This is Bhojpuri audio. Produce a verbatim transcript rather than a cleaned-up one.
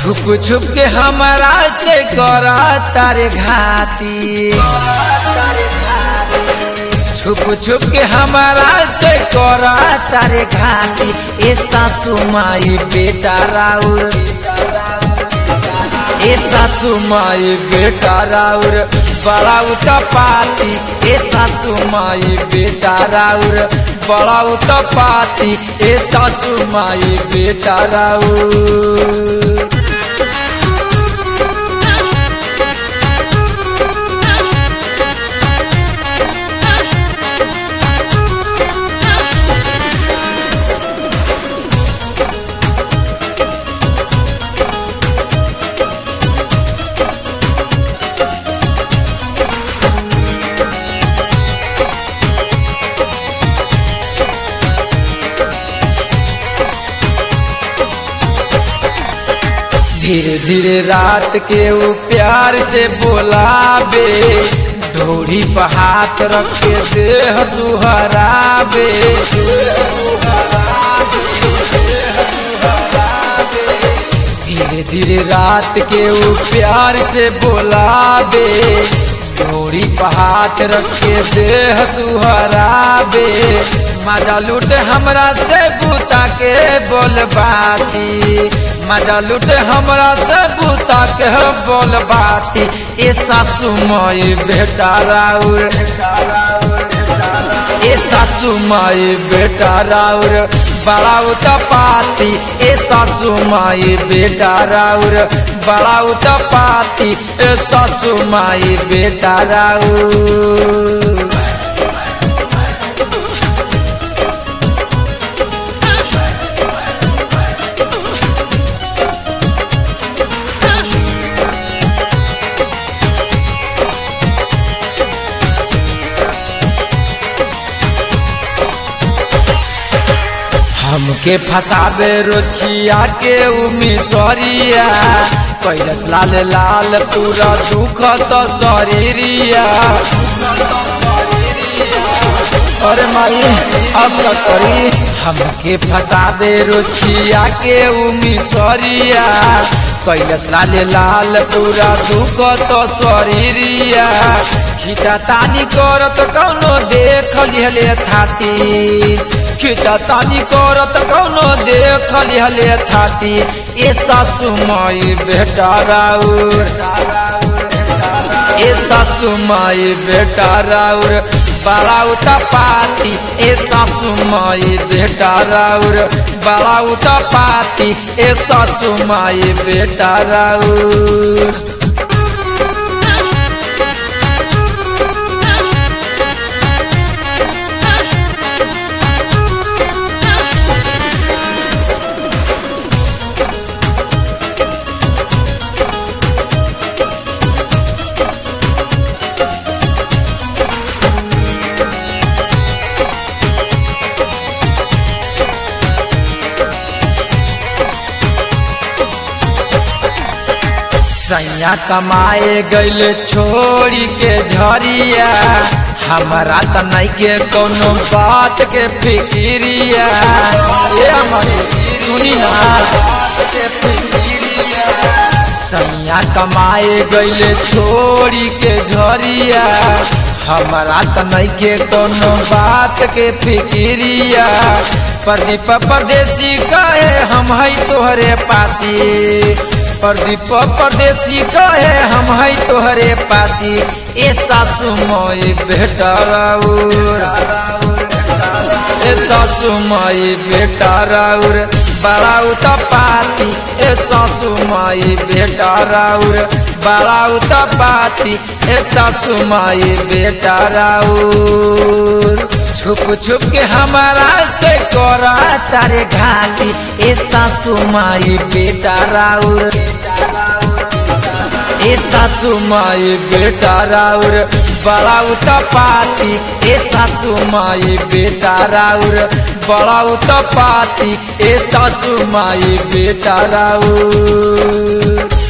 छुप छुप के हमारा से करा तारे घाती, छुप छुप के हमारा से करा तारे घाती। ए सासू माई बेटा राउर, ए सासू माई बेटा राउर बड़ा उत्पाती। ए सासू माई बेटा राउर बड़ा उत्पाती। ए सासू माई बेटा राउर। धीरे धीरे रात के वो प्यार से बोलाबे, ढोरी पर हाथ रख के देह सुहराबे। धीरे धीरे रात के वो प्यार से बोलाबे, ढोरी पर हाथ रख के देह सुहराबे। मजा लूटे हमरा से बूता के बोल बाती, मजा लूटे हमरा से बूता के बोल बाती। ए सासू माई बेटा राउर, ए सासू माई बेटा राउर बड़ा उत्पाती। ए सासू माई बेटा राउर बड़ा उत्पाती। ए सासू माई बेटा राउर। हमके फसाबे रोचिया के उमिसरिया, कैलस लाल लाल पूरा दुख तो शरीरिया। अरे माई अब क्या करी, हमके फसाबे रोचिया के उमिसरिया, कैलस लाल लाल पूरा दुख तो शरीरिया। खींचा तानी करत कौनो देख लिहले थाती, खींचा तानी करत कौनो देख लिहले थाती। ए सासू माई बेटा राउर, ए सासू माई बेटा राउर बड़ा उत्पाती। ए सासू माई बेटा राउर बड़ा उत्पाती। ए सासू माई बेटा राउर। सैया कमाए गइल छोड़ी के झरिया, हमारा त नहीं के कोनो बात के फिक्रिया। ए हमारी सुनी ना, सैया कमाए गइल छोड़ी के झरिया, हमारा त नहीं के कोनो बात के फिक्रिया। प्रदीप परदेसी कहे हम है तोहरे पासी, प्रदीप परदेसी कहे हम है तोहरे पासी। ए सासू माई बेटा राउर, ए सासू माई बेटा राउर बड़ा उत्पाती। ए सासू माई बेटा राउर बड़ा उत्पाती। ए सासू माई बेटा राउर छुप छुप के हमारा से करा तारे घाटी। ए सासू माई बेटा राउर, ए सासू माई बेटा राउर बड़ा उत्पाती। ए सासू माई बेटा राउर बड़ा उत्पाती। ए सासू माई बेटा राउर।